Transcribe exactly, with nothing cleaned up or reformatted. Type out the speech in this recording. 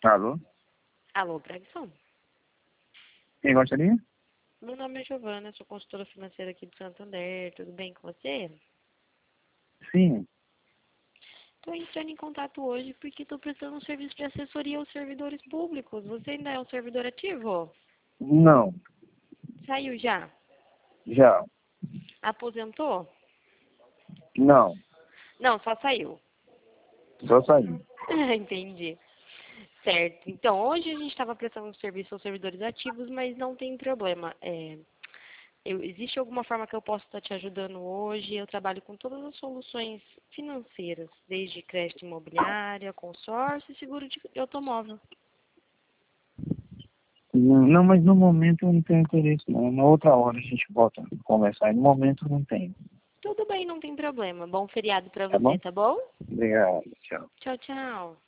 Alô? Alô, Bregson? Quem gostaria? Meu nome é Giovana, sou consultora financeira aqui de Santander. Tudo bem com você? Sim. Estou entrando em contato hoje porque estou prestando um serviço de assessoria aos servidores públicos. Você ainda é um servidor ativo? Não. Saiu já? Já. Aposentou? Não. Não, só saiu. Só saí. Entendi. Certo. Então, hoje a gente estava prestando um serviço aos servidores ativos, mas não tem problema. É, eu, existe alguma forma que eu possa estar te ajudando hoje? Eu trabalho com todas as soluções financeiras, desde crédito imobiliário, consórcio e seguro de automóvel. Não, não, mas no momento eu não tenho interesse, não. Na outra hora a gente volta a conversar. No momento não tem. Tudo bem, não tem problema. Bom feriado para Tá você, bom? tá bom? Obrigado. Tchau. Tchau, tchau.